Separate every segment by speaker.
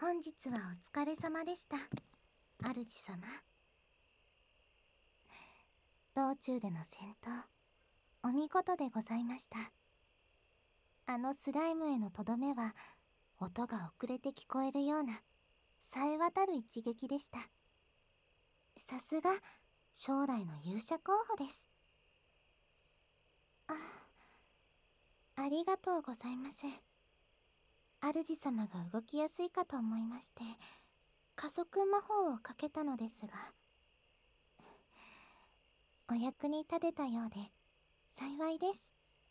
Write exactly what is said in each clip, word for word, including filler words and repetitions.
Speaker 1: 本日はお疲れ様でした、主様。道中での戦闘、お見事でございました。あのスライムへのとどめは、音が遅れて聞こえるような、冴え渡る一撃でした。さすが、将来の勇者候補です。あ、ありがとうございます。主様が動きやすいかと思いまして、加速魔法をかけたのですが、お役に立てたようで幸いです。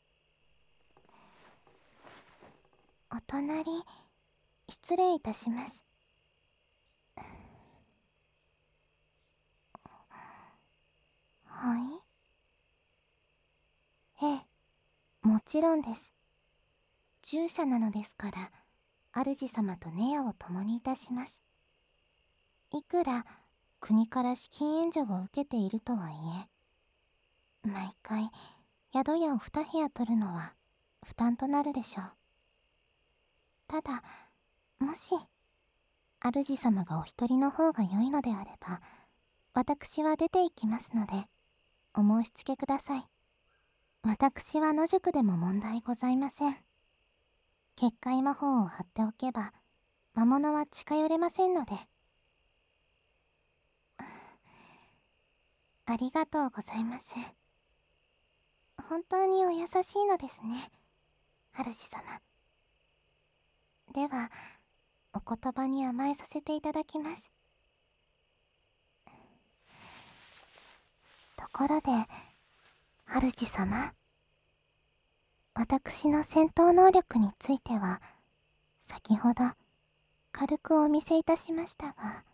Speaker 1: お隣、失礼いたします。はい？ええ、もちろんです。従者なのですから、主様とネアを共にいたします。いくら国から資金援助を受けているとはいえ、毎回宿屋をに部屋取るのは負担となるでしょう。ただ、もし主様がお一人の方が良いのであれば、私は出て行きますので、お申し付けください。私は野宿でも問題ございません。結界魔法を貼っておけば、魔物は近寄れませんので。ありがとうございます。本当にお優しいのですね、主様。では、お言葉に甘えさせていただきます。ところで、主様。私の戦闘能力については、先ほど、軽くお見せいたしましたが、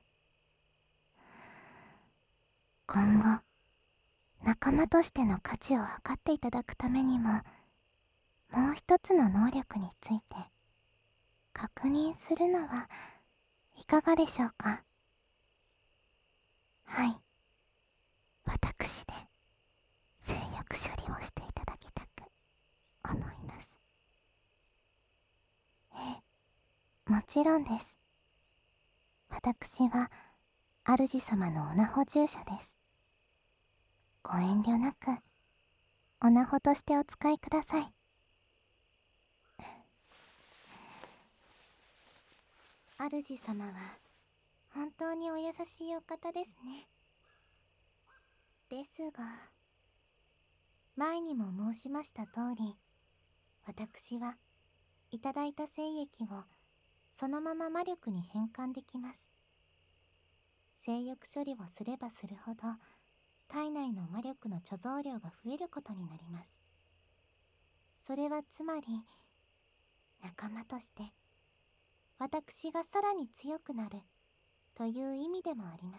Speaker 1: 今後、仲間としての価値を測っていただくためにも、もう一つの能力について、確認するのはいかがでしょうか。はい。私で、性欲処理をしていただきたく思います。ええ、もちろんです。私は、主様のお補従者です。ご遠慮なく、おなほとしてお使いください。主様は、本当にお優しいお方ですね。ですが、前にも申しました通り、私はいただいた精液をそのまま魔力に変換できます。性欲処理をすればするほど、体内の魔力の貯蔵量が増えることになります。それはつまり、仲間として、私がさらに強くなるという意味でもあります。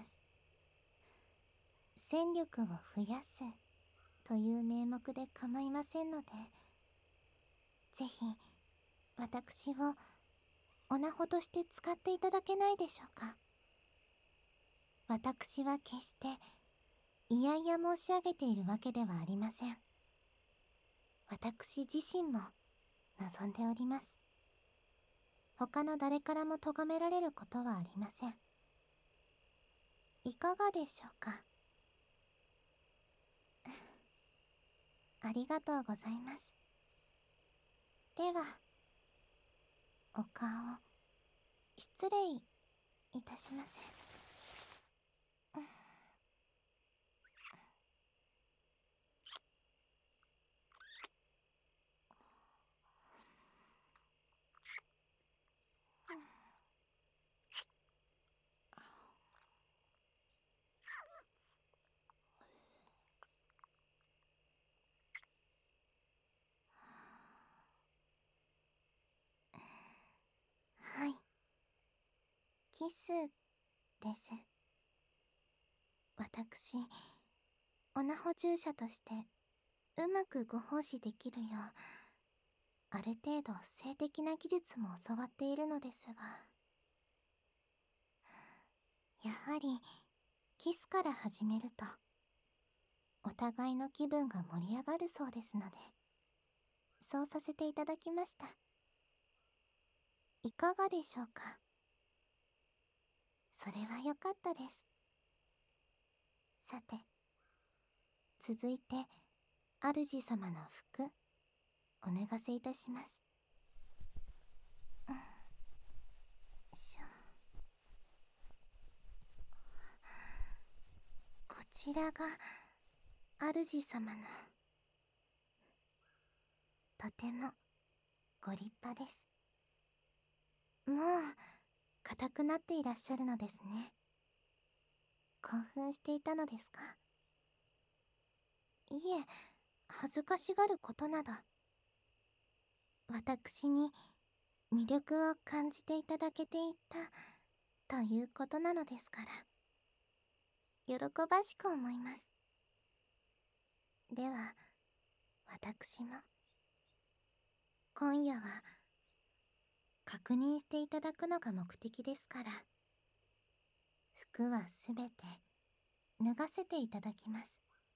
Speaker 1: 戦力を増やすという名目で構いませんので、ぜひ私をおなほとして使っていただけないでしょうか。私は決していやいや申し上げているわけではありません。私自身も望んでおります。他の誰からも咎められることはありません。いかがでしょうか。ありがとうございます。では、お顔、失礼いたします。はい。キスです。私、おな補従者としてうまくご奉仕できるよう、ある程度性的な技術も教わっているのですが、やはりキスから始めるとお互いの気分が盛り上がるそうですので、そうさせていただきました。いかがでしょうか。 それはよかったです。さて、続いて主様の服お願がせいたします。うん、しょ。こちらが主様の、とてもご立派です。もう硬くなっていらっしゃるのですね。興奮していたのですか？いえ、恥ずかしがることなど。私に魅力を感じていただけていたということなのですから、喜ばしく思います。では、私も今夜は確認していただくのが目的ですから、服はすべて脱がせていただきます。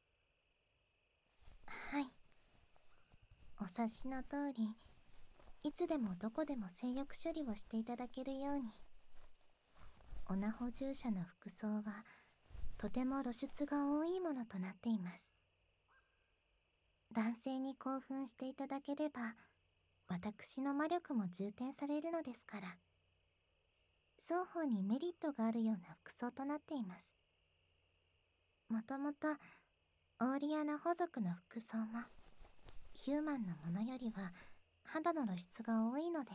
Speaker 1: はい。お察しの通り、いつでもどこでも性欲処理をしていただけるように、オナホ従者の服装はとても露出が多いものとなっています。男性に興奮していただければ、私の魔力も充填されるのですから、双方にメリットがあるような服装となっています。もともとオーリアナホ族の服装もヒューマンのものよりは肌の露出が多いので、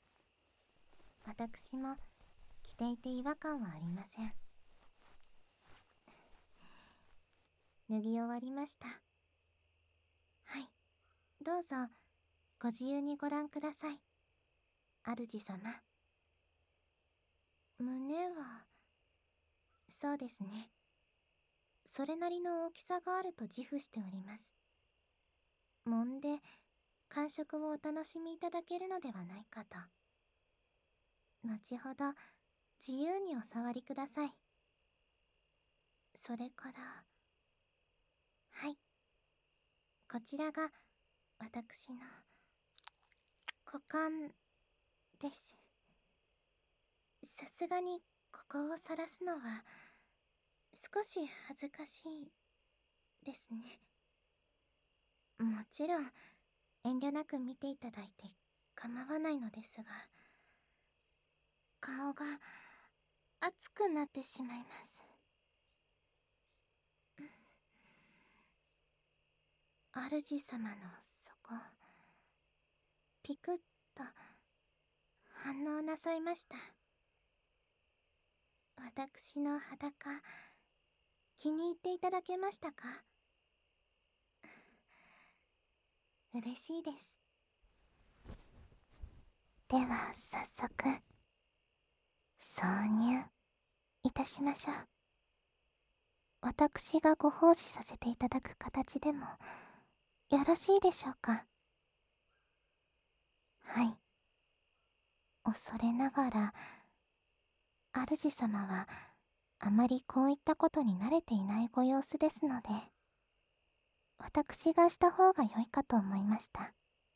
Speaker 1: 私も着ていて違和感はありません。脱ぎ終わりました。はい、どうぞご自由にご覧ください。主様。胸は、そうですね、それなりの大きさがあると自負しております。揉んで感触をお楽しみいただけるのではないかと。後ほど自由にお触りください。それから、はい、こちらが私の股間です。さすがにここを晒すのは少し恥ずかしいですね。もちろん遠慮なく見ていただいて構わないのですが、顔が熱くなってしまいます。主様のそこ、ピクッと反応なさいました。私の裸、気に入っていただけましたか？嬉しいです。では早速挿入いたしましょう。私がご奉仕させていただく形でもよろしいでしょうか？はい。恐れながら、主様はあまりこういったことに慣れていないご様子ですので、私がした方が良いかと思いました。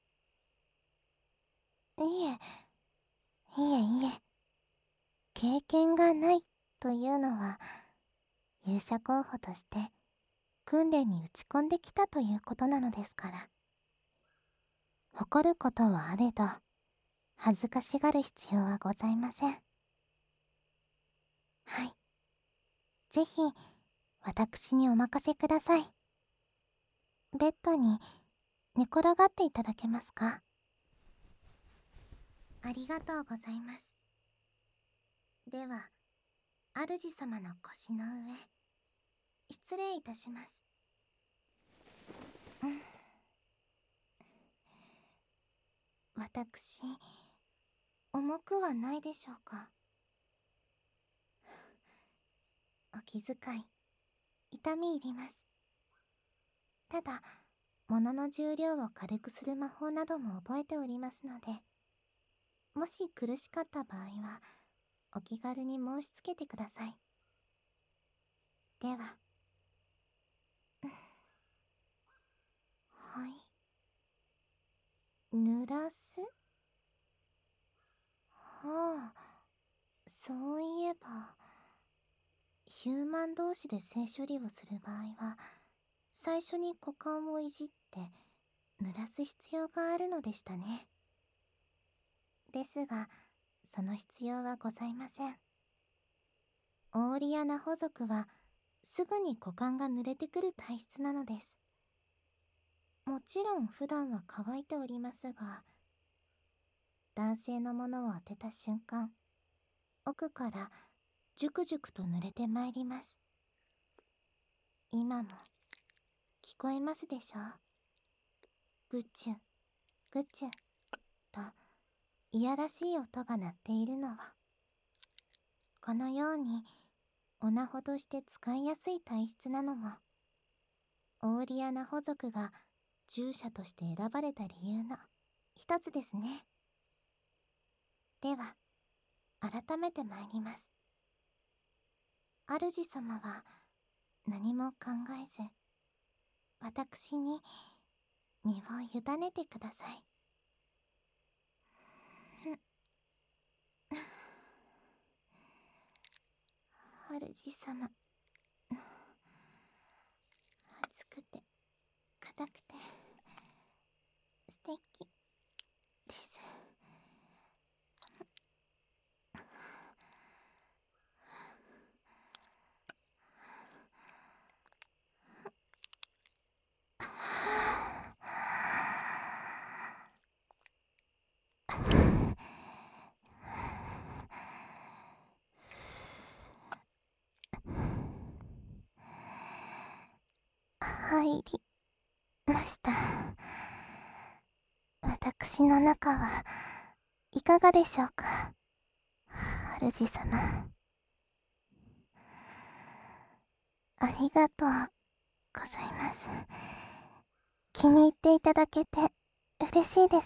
Speaker 1: いえ、いえいえ、経験がないというのは、勇者候補として訓練に打ち込んできたということなのですから。誇ることはあれど、恥ずかしがる必要はございません。はい。ぜひ、私にお任せください。ベッドに寝転がっていただけますか？ありがとうございます。では、主様の腰の上、失礼いたします。うん。私、重くはないでしょうか？お気遣い、痛み入ります。ただ、物の重量を軽くする魔法なども覚えておりますので、もし苦しかった場合は、お気軽に申し付けてください。では、はい。濡らす？はあ、そういえば。 ヒューマン同士で性処理をする場合は、最初に股間をいじって濡らす必要があるのでしたね。ですが、その必要はございません。オーリアナホ族はすぐに股間が濡れてくる体質なのです。もちろん普段は乾いておりますが、男性のものを当てた瞬間、奥からジュクジュクと濡れてまいります。今も聞こえますでしょう。グチュグチュといやらしい音が鳴っているのは、このようにオナホとして使いやすい体質なのも、オーリアナホ族が従者として選ばれた理由の一つですね。では、改めて参ります。主様は何も考えず、私に身を委ねてください。主様、熱くて硬くて素敵です。入りました。私の中はいかがでしょうか、主様。ありがとうございます。気に入っていただけて嬉しいです。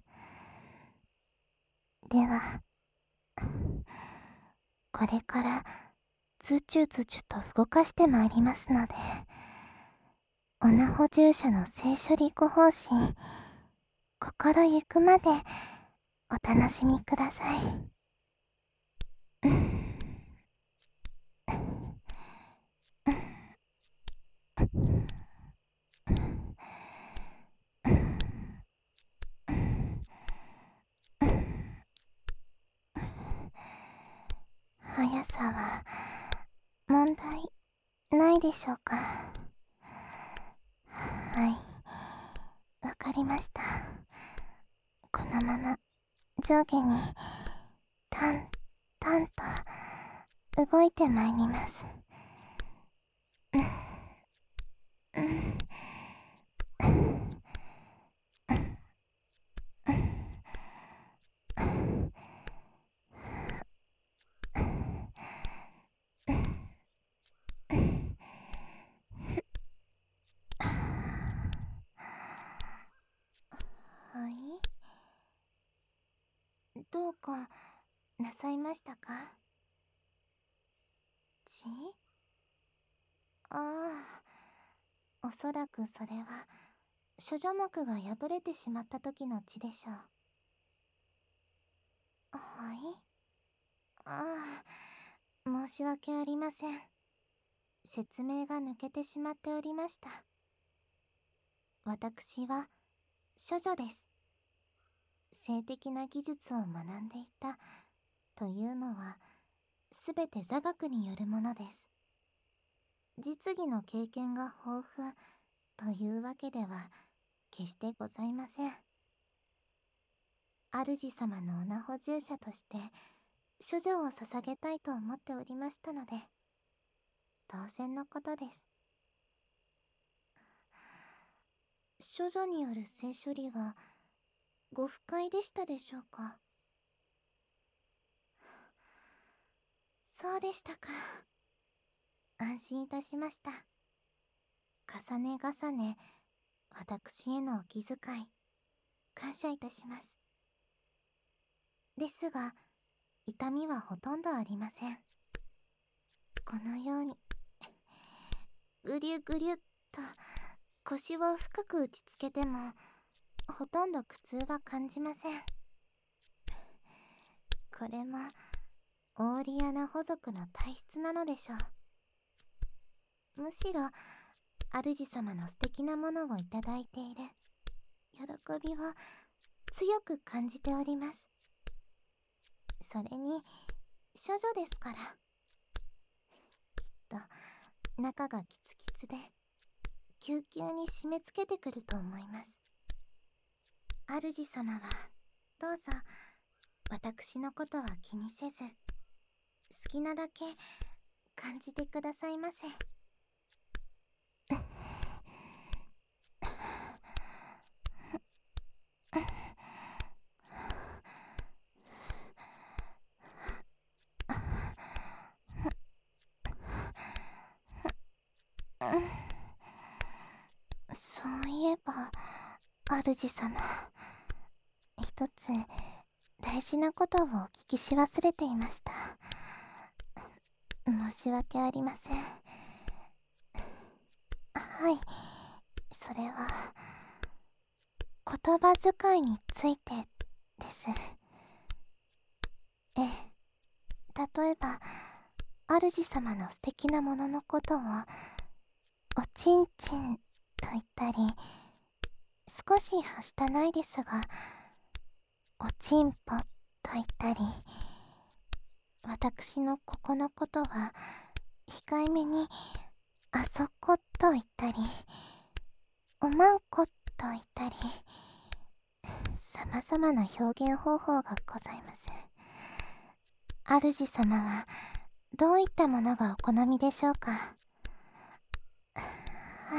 Speaker 1: では、これからズチュズチュと動かしてまいりますので、オナホ従者の性処理後方針、心ゆくまでお楽しみください。速さは問題ないでしょうか。はい、わかりました。このまま上下にタンタンと動いてまいります。はい、どうかなさいましたか？血？ああ、おそらくそれは処女膜が破れてしまった時の血でしょう。はい？ああ、申し訳ありません。説明が抜けてしまっておりました。私は処女です。性的な技術を学んでいたというのはすべて座学によるものです。実技の経験が豊富というわけでは決してございません。主様のオナホ従者として処女を捧げたいと思っておりましたので、当然のことです。処女による性処理はご不快でしたでしょうか？そうでしたか。安心いたしました。重ね重ね私へのお気遣い感謝いたします。ですが、痛みはほとんどありません。このようにぐりゅぐりゅっと腰を深く打ちつけてもほとんど苦痛は感じません。これもオーリアナホ族の体質なのでしょう。 むしろ主様の素敵なものをいただいている喜びを強く感じております。それに処女ですから、きっと中がキツキツでぎゅうぎゅうに締め付けてくると思います。主様はどうぞ私のことは気にせず、好きなだけ感じてくださいませ。そういえば主様、一つ大事なことをお聞きし忘れていました。申し訳ありません。はい、それは言葉遣いについてです。ええ、例えば主様の素敵なもののことをおちんちんと言ったり、少しはしたないですがおちんぽと言ったり、私のここのことは控えめにあそこと言ったり、おまんこと言ったり、様々な表現方法がございます。主様はどういったものがお好みでしょうか？はい、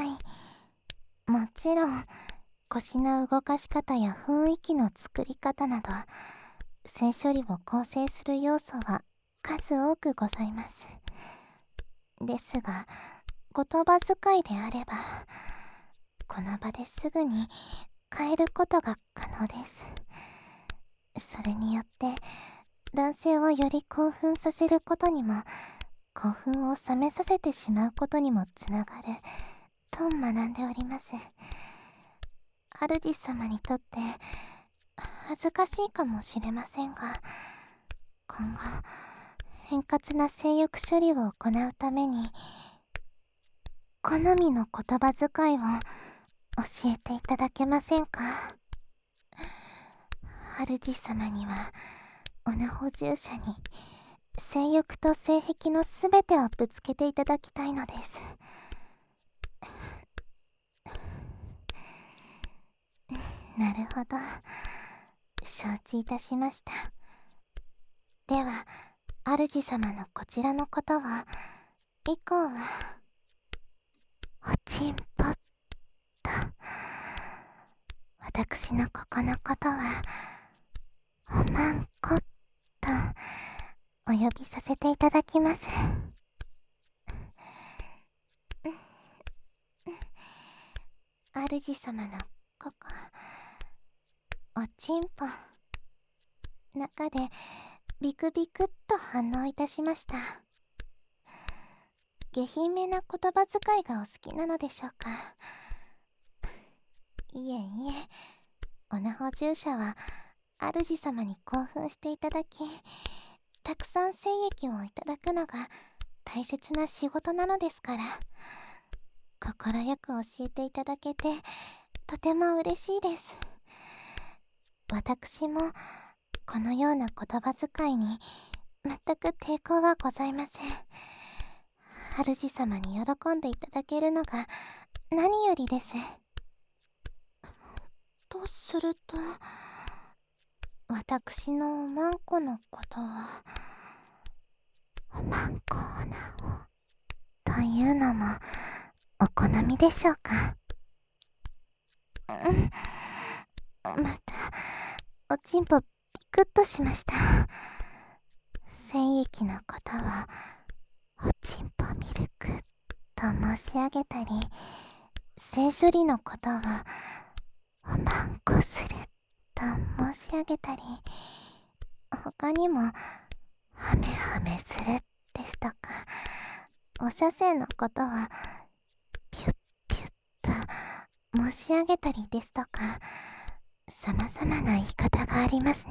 Speaker 1: もちろん腰の動かし方や雰囲気の作り方など、性処理を構成する要素は数多くございます。ですが言葉遣いであればこの場ですぐに変えることが可能です。それによって男性をより興奮させることにも、興奮を冷めさせてしまうことにもつながると学んでおります。主様にとって恥ずかしいかもしれませんが、今後円滑な性欲処理を行うために好みの言葉遣いを教えていただけませんか？主様にはオナホ従者に性欲と性癖のすべてをぶつけていただきたいのです。なるほど、承知いたしました。では主様のこちらのことは以降はおちんぽと、私のここのことはおまんことお呼びさせていただきます。主様のここおちんぽ、中でビクビクっと反応いたしました。下品めな言葉遣いがお好きなのでしょうか？いえいえ、オナホ従者は主様に興奮していただき、たくさん精液をいただくのが大切な仕事なのですから、心よく教えていただけてとても嬉しいです。私もこのような言葉遣いに全く抵抗はございません。主様に喜んでいただけるのが何よりです。とすると、私のおまんこのことはおまんこオナホというのもお好みでしょうか？うん、またおちんぽピクッとしました。精液のことはおちんぽミルクと申し上げたり、性処理のことはおまんこすると申し上げたり、他にもハメハメするですとか、お射精のことはピュッピュッと申し上げたりですとか、様々な言い方がありますね。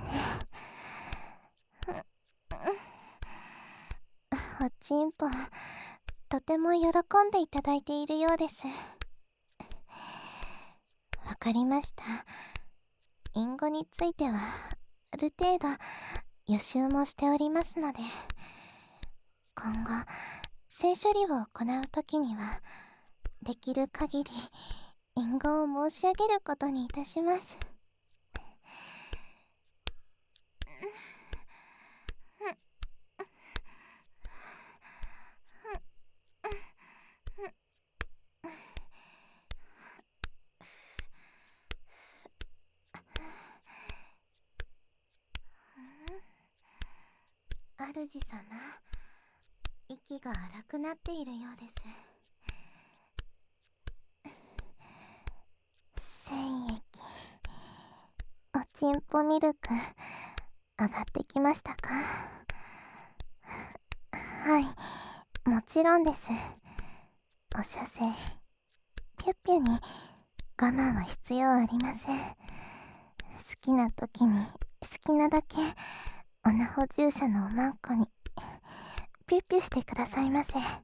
Speaker 1: おちんぽ、 とても喜んでいただいているようです。わかりました。隠語についてはある程度予習もしておりますので、今後性処理を行う時にはできる限り隠語を申し上げることにいたします。主様、息が荒くなっているようです。精液、おちんぽミルク上がってきましたか？はい、もちろんです。お射精、ピュッピュに我慢は必要ありません。好きな時に好きなだけオナホ注射のおまんこにピュッピュしてくださいませ。はい、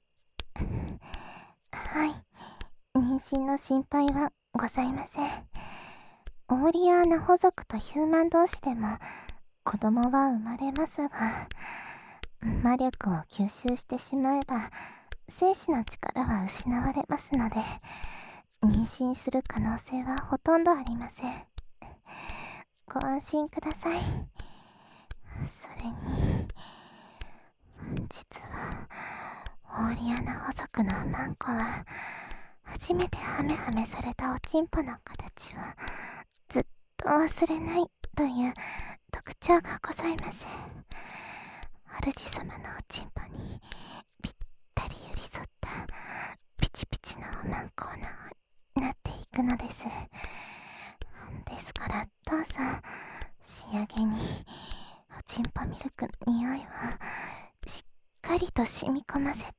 Speaker 1: 妊娠の心配はございません。オーリアーナホ族とヒューマン同士でも子供は生まれますが、魔力を吸収してしまえば精子の力は失われますので、妊娠する可能性はほとんどありません。ご安心ください。それに実はオーリアナホ族のマンコは初めてハメハメされたおちんぽの形はずっと忘れないという特徴がございます。主様のおちんぽにぴったり寄り添ったピチピチのおまんこになっていくのです。ですからどうぞ仕上げにおちんぽミルクの匂いをしっかりと染み込ませて、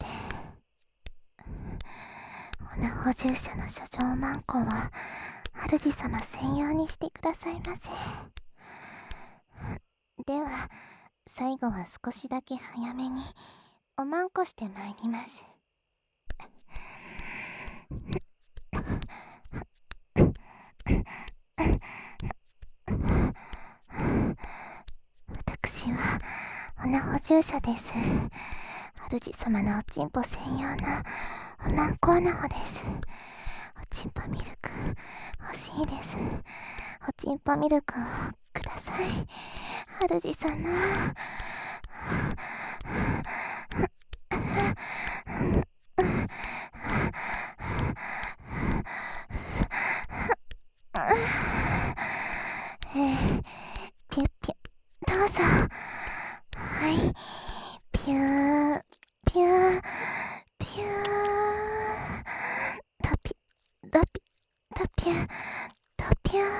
Speaker 1: オナホ注射の処女マンコを主様専用にしてくださいませ。では最後は少しだけ早めにおまんこしてまいります。私はオナホ注射です。主様のおちんぽ専用のおまんこオナホです。おちんぽミルク欲しいです。おちんぽミルクをください、主様。えー、ピュッピュどうぞ。はい、ピューピューピュー、ドピドピドピュドピュー、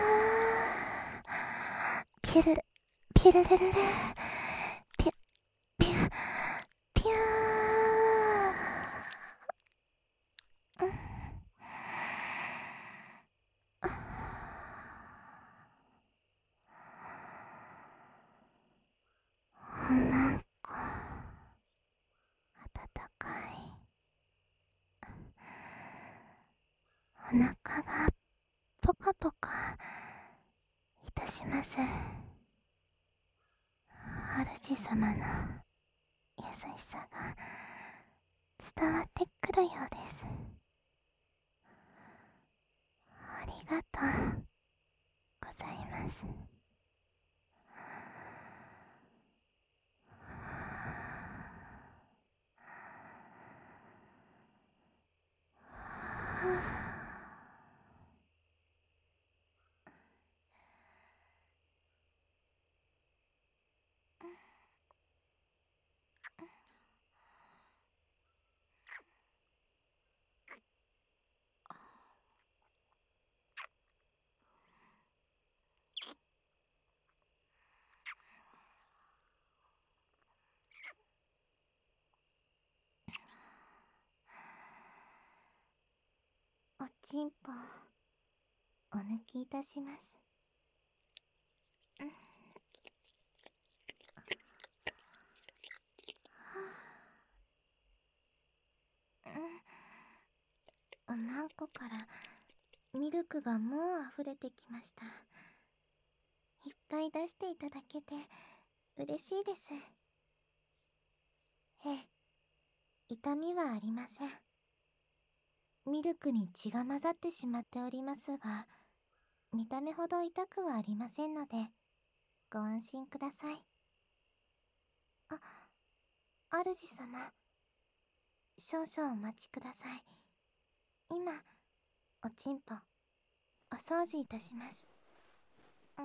Speaker 1: ピュルルピュルルルル、ピュピュピュー、うん、おまんこ温かい。お腹がポカポカいたします。主様の優しさが伝わってくるようです。ありがとうございます。おちんぽお抜きいたします。 こからミルクがもう溢れてきました。いっぱい出していただけて嬉しいです。ええ、痛みはありません。ミルクに血が混ざってしまっておりますが、見た目ほど痛くはありませんので、ご安心ください。あ、主様、少々お待ちください。今、おちんぽ、お掃除いたします。うん、うん、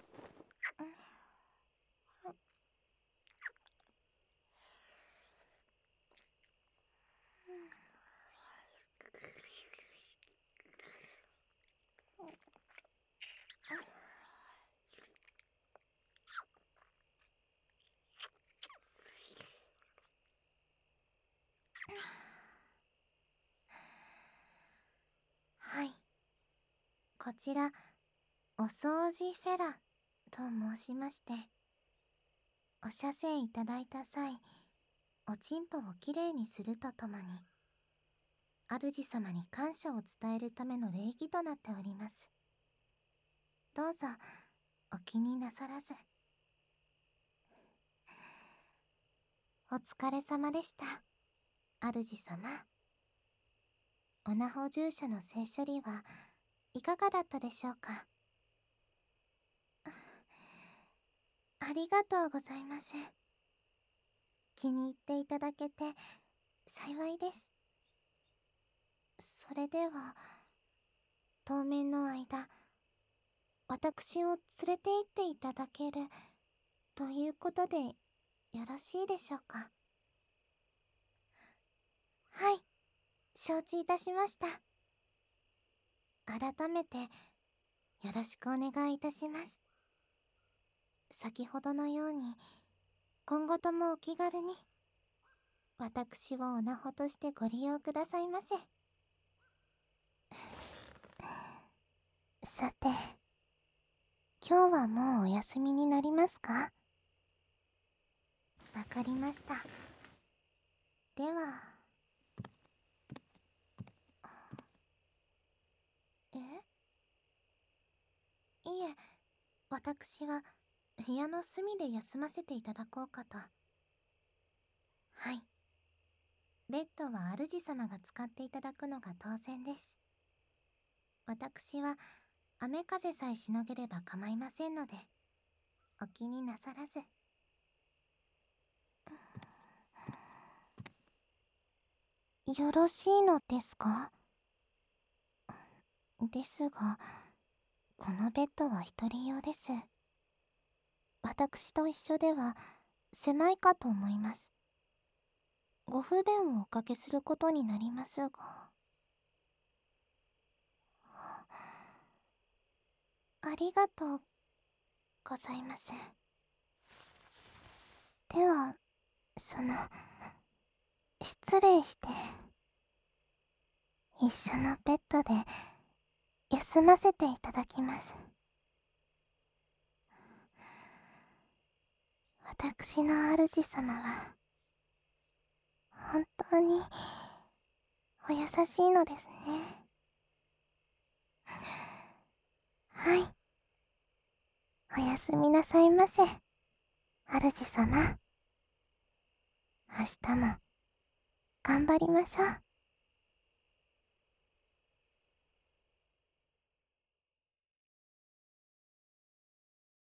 Speaker 1: はい。こちら、お掃除フェラと申しまして、お射精いただいた際、おちんぽをきれいにするとともに、主様に感謝を伝えるための礼儀となっております。どうぞ、お気になさらず。お疲れ様でした、主様。オナホ従者の性処理はいかがだったでしょうか。ありがとうございます。気に入っていただけて幸いです。それでは、当面の間、私を連れて行っていただけるということでよろしいでしょうか。はい、承知いたしました。改めてよろしくお願いいたします。先ほどのように今後ともお気軽に私をオナホとしてご利用くださいませ。さて、今日はもうお休みになりますか？わかりました。では、え？いえ、私は部屋の隅で休ませていただこうかと。はい。ベッドは主様が使っていただくのが当然です。私は雨風さえしのげれば構いませんので、お気になさらず。よろしいのですか？ですが、このベッドは一人用です。私と一緒では狭いかと思います。ご不便をおかけすることになりますが。ありがとうございます。では、その、失礼して、一緒のベッドで休ませていただきます。私の主様は、本当に、お優しいのですね。はい。おやすみなさいませ、主様。明日も、頑張りましょう。